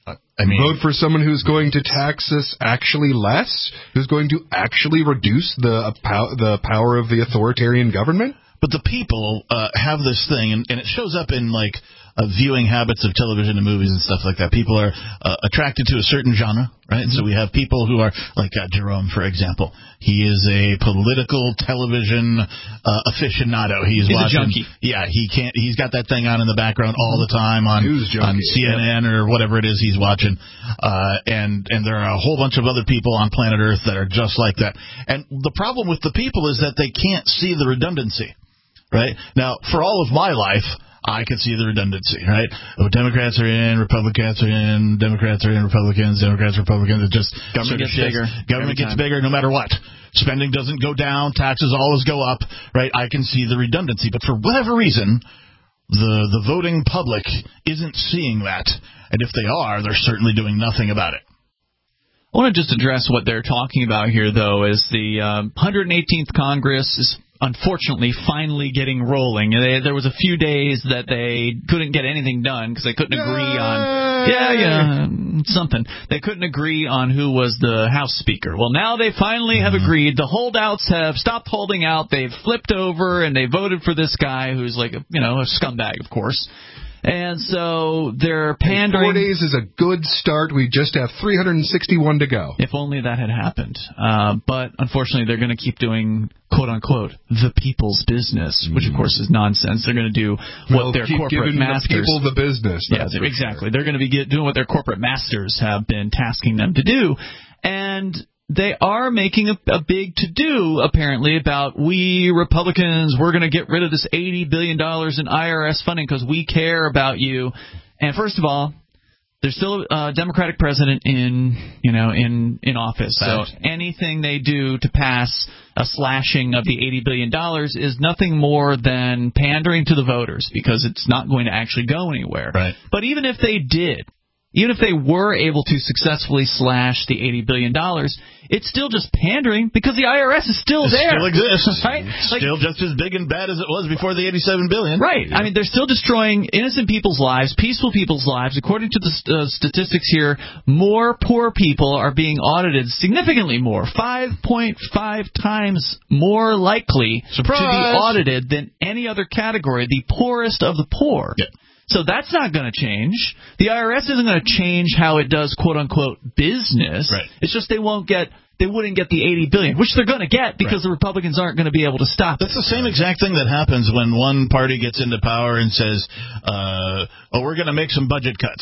I mean, vote for someone who's going to tax us actually less, who's going to actually reduce the uh, the power of the authoritarian government? But the people uh, have this thing, and, and it shows up in, like, uh, viewing habits of television and movies and stuff like that. People are uh, attracted to a certain genre, right? Mm-hmm. So we have people who are, like uh, Jerome, for example. He is a political television uh, aficionado. He's, he's watching, a junkie. Yeah, he can't. He's got that thing on in the background all the time on, on C N N or whatever it is he's watching. Uh, and, and there are a whole bunch of other people on planet Earth that are just like that. And the problem with the people is that they can't see the redundancy. Right? Now, for all of my life, I could see the redundancy, right? Oh, Democrats are in, Republicans are in, Democrats are in, Republicans, Democrats, Republicans. It just government gets shifts. bigger. Government gets bigger no matter what. Spending doesn't go down. Taxes always go up, right? I can see the redundancy. But for whatever reason, the the voting public isn't seeing that. And if they are, they're certainly doing nothing about it. I want to just address what they're talking about here, though, is the uh, one hundred eighteenth Congress is unfortunately finally getting rolling. They, there was a few days that they couldn't get anything done because they couldn't agree on yeah yeah something they couldn't agree on who was the House Speaker. Well, now they finally have agreed. The holdouts have stopped holding out. They've flipped over and they voted for this guy who's like a, you know a scumbag, of course. And so they're pandering. Four days is a good start. We just have three hundred sixty-one to go. If only that had happened. Uh, but unfortunately, they're going to keep doing, quote unquote, the people's business, which of course is nonsense. They're going to do what well, their keep corporate giving masters. The people the business. Yeah, exactly. Sure. They're going to be get, doing what their corporate masters have been tasking them to do, and they are making a, a big to-do, apparently, about we Republicans, we're going to get rid of this eighty billion dollars in I R S funding because we care about you. And first of all, there's still a Democratic president in, you know, in, in office. So anything they do to pass a slashing of the eighty billion dollars is nothing more than pandering to the voters because it's not going to actually go anywhere. Right. But even if they did, even if they were able to successfully slash the eighty billion dollars, it's still just pandering because the I R S is still it there. Still exists. Right? Still like, just as big and bad as it was before the eighty-seven billion dollars. Right. I mean, they're still destroying innocent people's lives, peaceful people's lives. According to the uh, statistics here, more poor people are being audited, significantly more, five point five times more likely Surprise. to be audited than any other category, the poorest of the poor. Yeah. So that's not going to change. The I R S isn't going to change how it does quote-unquote business. Right. It's just they won't get they wouldn't get the eighty billion dollars, which they're going to get because right. the Republicans aren't going to be able to stop That's it. the same exact thing that happens when one party gets into power and says, uh, oh, we're going to make some budget cuts.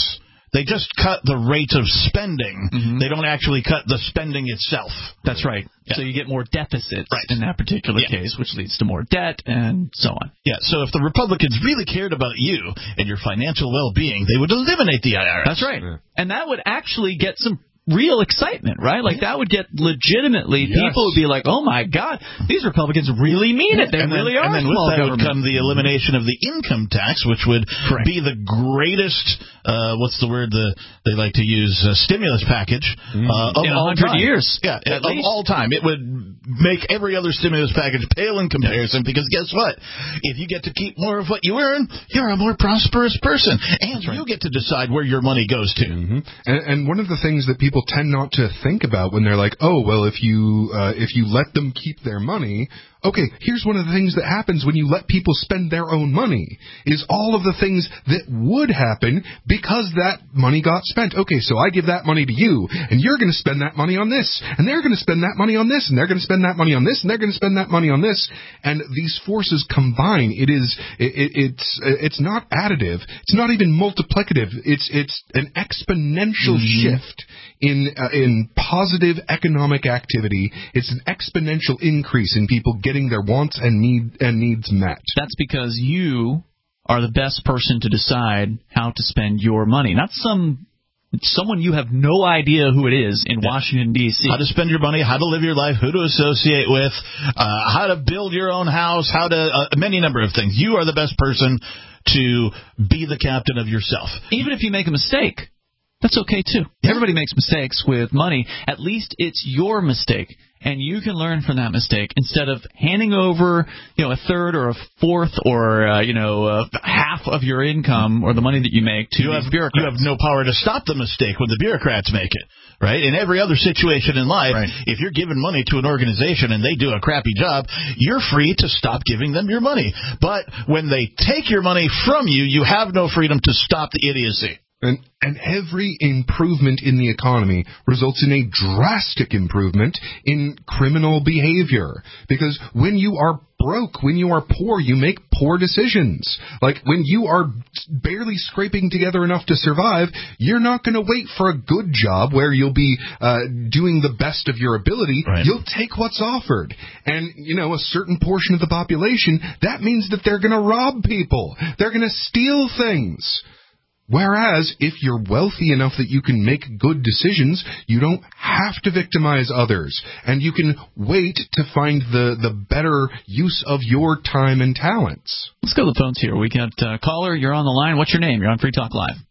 They just cut the rate of spending. Mm-hmm. They don't actually cut the spending itself. That's right. Yeah. So you get more deficits right. in that particular yeah. case, which leads to more debt and so on. Yeah, so if the Republicans really cared about you and your financial well-being, they would eliminate the I R S. That's right. Yeah. And that would actually get some real excitement, right? Like, that would get legitimately, yes. people would be like, oh, my God, these Republicans really mean it. They and really then, are And then with that government. would come the elimination of the income tax, which would Correct. be the greatest, uh, what's the word the, they like to use, uh, stimulus package mm. uh, of In all one hundred time. years. Yeah, of least. all time. It would make every other stimulus package pale in comparison, because guess what? If you get to keep more of what you earn, you're a more prosperous person, and right. you get to decide where your money goes to. Mm-hmm. And, and one of the things that people tend not to think about when they're like, oh, well, if you uh, if you let them keep their money, okay, here's one of the things that happens when you let people spend their own money, is all of the things that would happen because that money got spent. Okay, so I give that money to you, and you're going to spend that money on this, and they're going to spend that money on this, and they're going to spend that money on this, and they're going to spend that money on this, and these forces combine. It is, it, it, it's, it's not additive. It's not even multiplicative. It's, it's an exponential mm-hmm. shift in, uh, in positive economic activity. It's an exponential increase in people getting their wants and need and needs met. That's because you are the best person to decide how to spend your money, not some someone you have no idea who it is in yeah. Washington, D C How to spend your money, how to live your life, who to associate with, uh, how to build your own house, how to uh, many number of things. You are the best person to be the captain of yourself. Even if you make a mistake, that's okay, too. Yeah. Everybody makes mistakes with money. At least it's your mistake, and you can learn from that mistake instead of handing over, you know, a third or a fourth or, uh, you know, uh, half of your income or the money that you make to you these have, bureaucrats. You have no power to stop the mistake when the bureaucrats make it, right? In every other situation in life, right. if you're giving money to an organization and they do a crappy job, you're free to stop giving them your money. But when they take your money from you, you have no freedom to stop the idiocy. And, and every improvement in the economy results in a drastic improvement in criminal behavior. Because when you are broke, when you are poor, you make poor decisions. Like, when you are barely scraping together enough to survive, you're not going to wait for a good job where you'll be uh, doing the best of your ability. Right. You'll take what's offered. And, you know, a certain portion of the population, that means that they're going to rob people. They're going to steal things. Whereas, if you're wealthy enough that you can make good decisions, you don't have to victimize others. And you can wait to find the, the better use of your time and talents. Let's go to the phones here. We got a uh, caller. You're on the line. What's your name? You're on Free Talk Live.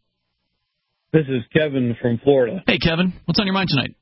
This is Kevin from Florida. Hey, Kevin. What's on your mind tonight?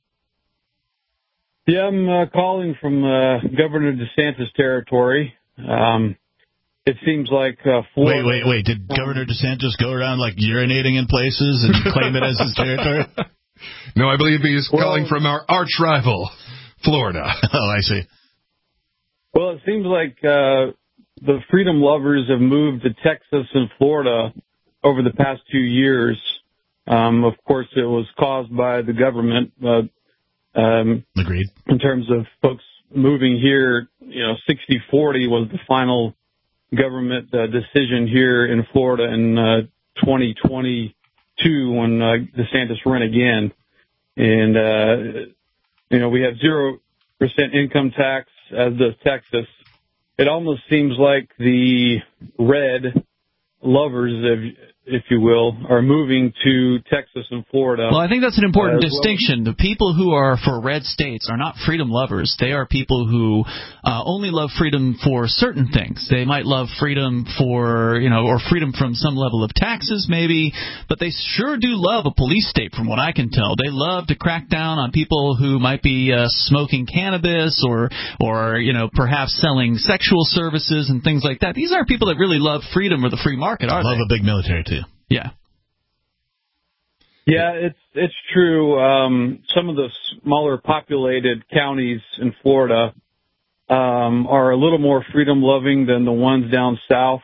Yeah, I'm uh, calling from uh, Governor DeSantis' territory. Um It seems like uh, Florida... Wait, wait, wait. Did Governor DeSantis go around, like, urinating in places and claim it as his territory? No, I believe he is well, calling from our arch rival, Florida. Oh, I see. Well, it seems like uh, the freedom lovers have moved to Texas and Florida over the past two years. Um, of course, it was caused by the government. Uh, um, Agreed. In terms of folks moving here, you know, sixty forty was the final government uh, decision here in Florida in uh, twenty twenty-two when uh, DeSantis ran again. And, uh, you know, we have zero percent income tax, as does Texas. It almost seems like the red lovers, if, if you will, are moving to Texas and Florida. Well, I think that's an important uh, distinction. Well. The people who are for red states are not freedom lovers. They are people who uh, only love freedom for certain things. They might love freedom for, you know, or freedom from some level of taxes maybe, but they sure do love a police state from what I can tell. They love to crack down on people who might be uh, smoking cannabis or, or, you know, perhaps selling sexual services and things like that. These aren't people that really love freedom or the free market, are love they? Love a big military, too. Yeah. Yeah, it's it's true. Um, some of the smaller populated counties in Florida um, are a little more freedom-loving than the ones down south.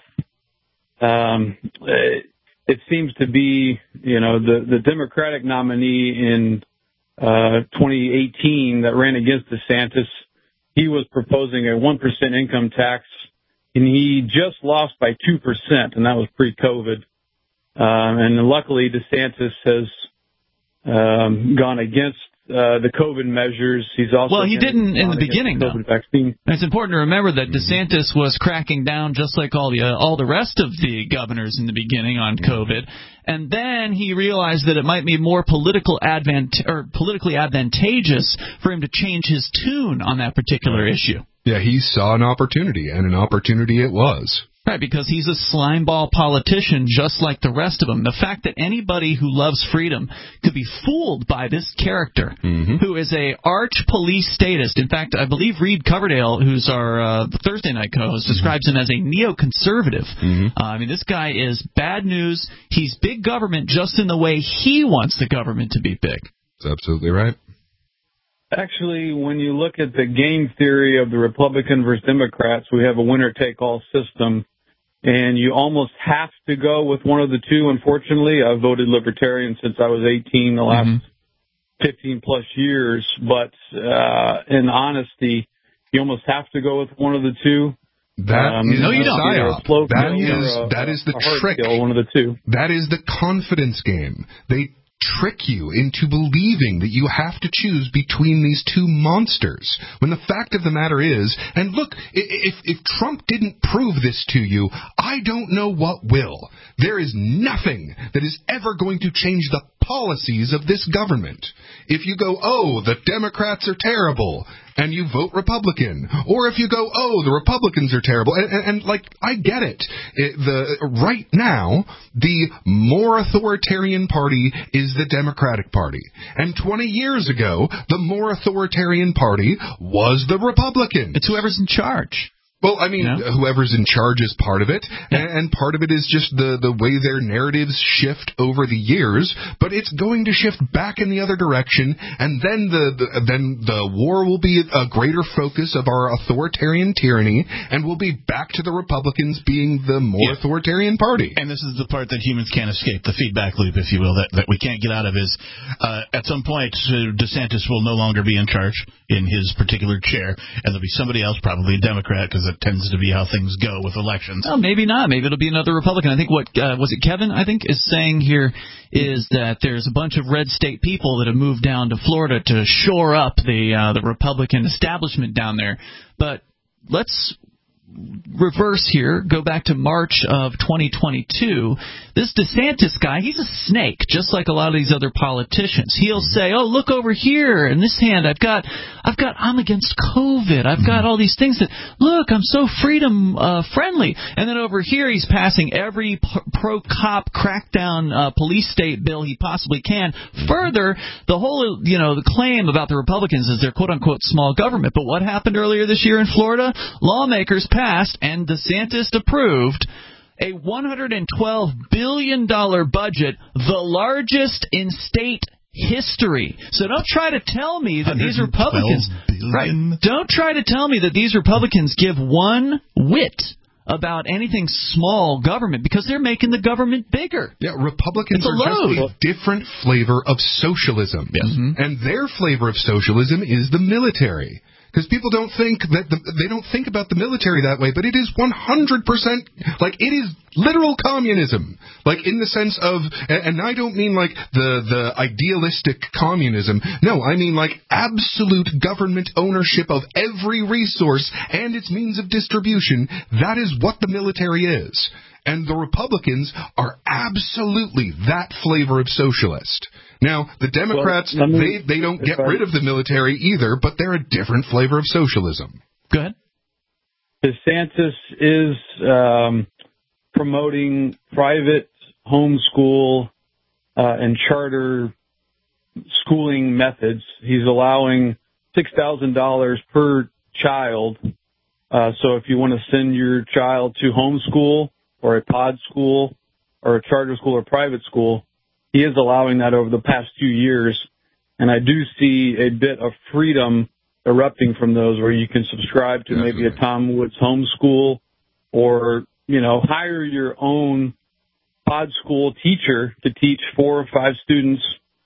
Um, it, it seems to be, you know, the, the Democratic nominee in uh, twenty eighteen that ran against DeSantis, he was proposing a one percent income tax, and he just lost by two percent, and that was pre-COVID. Um, and luckily, DeSantis has um, gone against uh, the COVID measures. He's also well, he didn't in the beginning. The COVID vaccine. It's important to remember that DeSantis was cracking down just like all the uh, all the rest of the governors in the beginning on COVID, and then he realized that it might be more political advant or politically advantageous for him to change his tune on that particular issue. Yeah, he saw an opportunity, and an opportunity it was. Right, because he's a slimeball politician just like the rest of them. The fact that anybody who loves freedom could be fooled by this character, mm-hmm. who is a arch police statist. In fact, I believe Reed Coverdale, who's our uh, Thursday night co-host, describes mm-hmm. him as a neoconservative. Mm-hmm. Uh, I mean, this guy is bad news. He's big government just in the way he wants the government to be big. That's absolutely right. Actually, when you look at the game theory of the Republican versus Democrats, we have a winner-take-all system. And you almost have to go with one of the two. Unfortunately, I've voted Libertarian since I was eighteen, the last mm-hmm. fifteen plus years. But uh, in honesty, you almost have to go with one of the two. That um, is no, you don't. That is a, that is the trick. Kill, one of the two. That is the confidence game. They trick you into believing that you have to choose between these two monsters, when the fact of the matter is, and look, if if Trump didn't prove this to you, I don't know what will. There is nothing that is ever going to change the policies of this government. If you go, oh, the Democrats are terrible, and you vote Republican, or if you go, oh, the Republicans are terrible, and, and, and like, I get it. it. The right now, the more authoritarian party is the Democratic Party, and twenty years ago, the more authoritarian party was the Republican. It's whoever's in charge. Well, I mean, yeah. whoever's in charge is part of it, yeah. and part of it is just the, the way their narratives shift over the years, but it's going to shift back in the other direction, and then the, the then the war will be a greater focus of our authoritarian tyranny, and we'll be back to the Republicans being the more yeah. authoritarian party. And this is the part that humans can't escape, the feedback loop, if you will, that, that we can't get out of is, uh, at some point, uh, DeSantis will no longer be in charge in his particular chair, and there'll be somebody else, probably a Democrat, because it tends to be how things go with elections. Well, maybe not. Maybe it'll be another Republican. I think what, uh, was it Kevin, I think, is saying here is that there's a bunch of red state people that have moved down to Florida to shore up the uh, the Republican establishment down there. But let's reverse here, go back to March of twenty twenty-two. This DeSantis guy, he's a snake, just like a lot of these other politicians. He'll say, oh, look over here, in this hand, I've got, I've got, I'm against COVID. I've got all these things that, look, I'm so freedom uh, friendly. And then over here, he's passing every pro-cop crackdown uh, police state bill he possibly can. Further, the whole, you know, the claim about the Republicans is they're quote-unquote small government. But what happened earlier this year in Florida? Lawmakers passed, and DeSantis approved, a one hundred twelve billion dollars budget, the largest in state history. So don't try to tell me that these Republicans, right, don't try to tell me that these Republicans give one whit about anything small government, because they're making the government bigger. Yeah, Republicans are just a different flavor of socialism. Yes. Mm-hmm. And their flavor of socialism is the military. Because people don't think that the, they don't think about the military that way, but it is one hundred percent, like, it is literal communism. Like, in the sense of, and I don't mean like the, the idealistic communism. No, I mean like absolute government ownership of every resource and its means of distribution. That is what the military is. And the Republicans are absolutely that flavor of socialist. Now, the Democrats, well, me, they, they don't get I, rid of the military either, but they're a different flavor of socialism. Go ahead. DeSantis is um, promoting private homeschool uh, and charter schooling methods. He's allowing six thousand dollars per child. Uh, so if you want to send your child to homeschool or a pod school or a charter school or private school, he is allowing that over the past few years, and I do see a bit of freedom erupting from those, where you can subscribe to Definitely. maybe a Tom Woods homeschool, or, you know, hire your own pod school teacher to teach four or five students,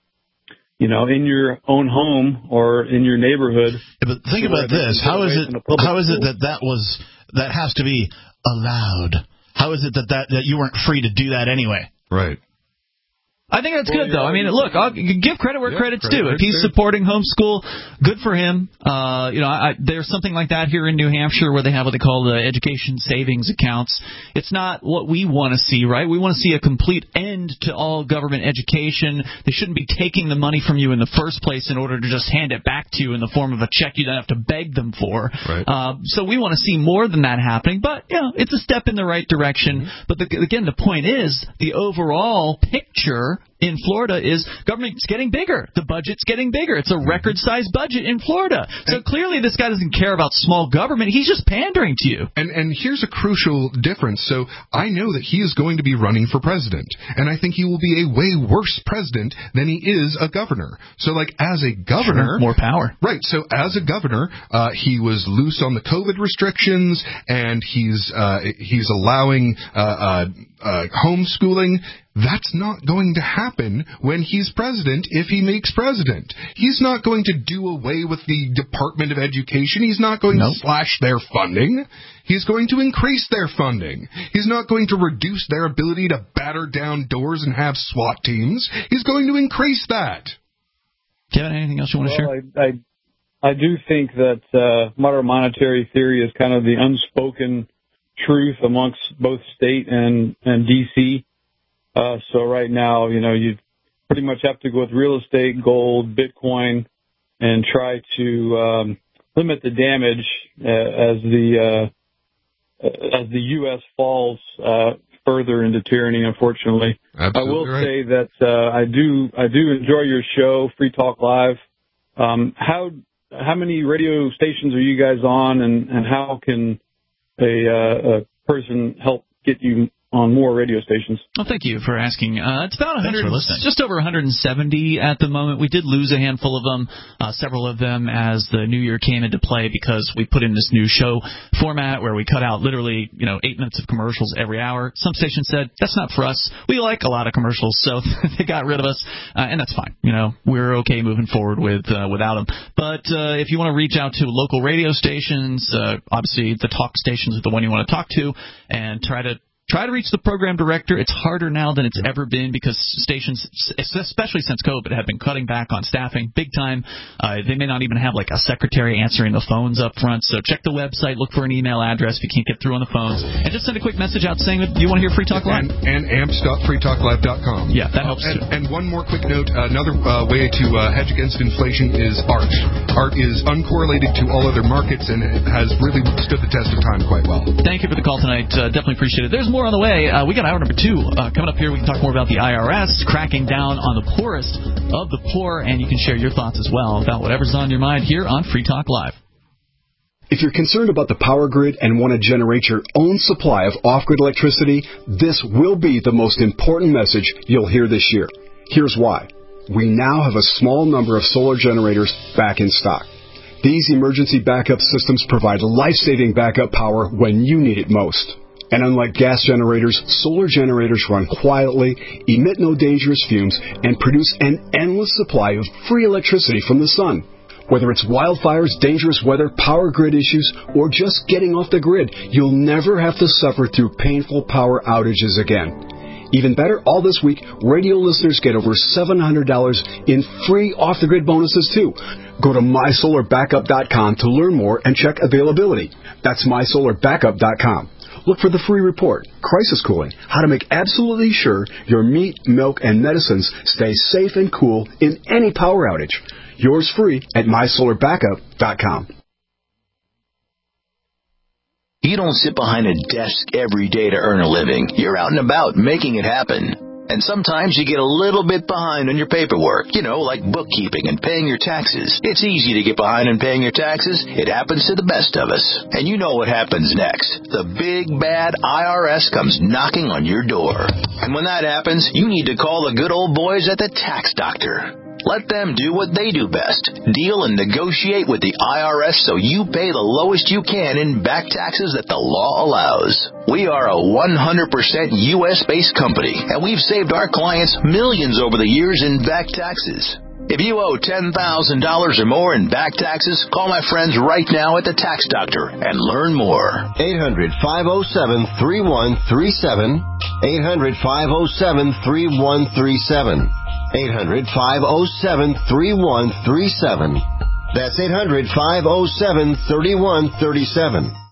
you know, in your own home or in your neighborhood. Yeah, but think about this: how is it? How is it that that was that has to be allowed? How is it that, that that you weren't free to do that anyway? Right. I think that's good, though. I mean, look, I'll give credit where yeah, credit's credit due. If he's due. supporting homeschool, good for him. Uh, you know, I, there's something like that here in New Hampshire where they have what they call the education savings accounts. It's not what we want to see, right? We want to see a complete end to all government education. They shouldn't be taking the money from you in the first place in order to just hand it back to you in the form of a check you don't have to beg them for. Right. Uh, so we want to see more than that happening. But, you know, it's a step in the right direction. Mm-hmm. But, the, again, the point is the overall picture in Florida is government's getting bigger. The budget's getting bigger. It's a record-sized budget in Florida. So clearly this guy doesn't care about small government. He's just pandering to you. And and here's a crucial difference. So I know that he is going to be running for president, and I think he will be a way worse president than he is a governor. So, like, as a governor... Sure, more power. Right. So as a governor, uh, he was loose on the COVID restrictions, and he's, uh, he's allowing uh, uh, uh, homeschooling. That's not going to happen when he's president if he makes president. He's not going to do away with the Department of Education. He's not going nope. to slash their funding. He's going to increase their funding. He's not going to reduce their ability to batter down doors and have SWAT teams. He's going to increase that. Kevin, anything else you want to well, share? I, I, I do think that uh, modern monetary theory is kind of the unspoken truth amongst both state and, and D C Uh, so right now, you know, you pretty much have to go with real estate, gold, Bitcoin, and try to um, limit the damage uh, as the uh, as the U S falls uh, further into tyranny. Unfortunately, Absolutely I will right. say that uh, I do I do enjoy your show, Free Talk Live. Um, how how many radio stations are you guys on, and, and how can a, uh, a person help get you on more radio stations? Well, thank you for asking. Uh, it's about one hundred, just over one hundred seventy at the moment. We did lose a handful of them, uh, several of them as the new year came into play because we put in this new show format where we cut out literally, you know, eight minutes of commercials every hour. Some stations said, that's not for us. We like a lot of commercials, so they got rid of us, uh, and that's fine. You know, we're okay moving forward with uh, without them. But uh, if you want to reach out to local radio stations, uh, obviously the talk stations is the one you want to talk to, and try to Try to reach the program director. It's harder now than it's ever been because stations, especially since COVID, have been cutting back on staffing big time. Uh, they may not even have like a secretary answering the phones up front. So check the website, look for an email address if you can't get through on the phones, and just send a quick message out saying that you want to hear Free Talk Live. And, and amps dot free talk live dot com. Yeah, that helps uh, and, too. And one more quick note, another uh, way to uh, hedge against inflation is art. Art is uncorrelated to all other markets, and it has really stood the test of time quite well. Thank you for the call tonight. Uh, definitely appreciate it. There's more on the way. Uh, we got hour number two uh, coming up here. We can talk more about the I R S cracking down on the poorest of the poor, and you can share your thoughts as well about whatever's on your mind here on Free Talk Live. If you're concerned about the power grid and want to generate your own supply of off-grid electricity, this will be the most important message you'll hear this year. Here's why. We now have a small number of solar generators back in stock. These emergency backup systems provide life-saving backup power when you need it most. And unlike gas generators, solar generators run quietly, emit no dangerous fumes, and produce an endless supply of free electricity from the sun. Whether it's wildfires, dangerous weather, power grid issues, or just getting off the grid, you'll never have to suffer through painful power outages again. Even better, all this week, radio listeners get over seven hundred dollars in free off-the-grid bonuses, too. Go to my solar backup dot com to learn more and check availability. That's my solar backup dot com. Look for the free report, Crisis Cooling, how to make absolutely sure your meat, milk, and medicines stay safe and cool in any power outage. Yours free at my solar backup dot com. You don't sit behind a desk every day to earn a living. You're out and about making it happen. And sometimes you get a little bit behind on your paperwork, you know, like bookkeeping and paying your taxes. It's easy to get behind on paying your taxes. It happens to the best of us. And you know what happens next. The big, bad I R S comes knocking on your door. And when that happens, you need to call the good old boys at the Tax Doctor. Let them do what they do best. Deal and negotiate with the I R S so you pay the lowest you can in back taxes that the law allows. We are a one hundred percent U S-based company, and we've saved our clients millions over the years in back taxes. If you owe ten thousand dollars or more in back taxes, call my friends right now at the Tax Doctor and learn more. eight hundred, five oh seven, three one three seven. eight hundred, five oh seven, three one three seven. eight hundred, five oh seven, three one three seven. That's eight hundred, five oh seven, three one three seven.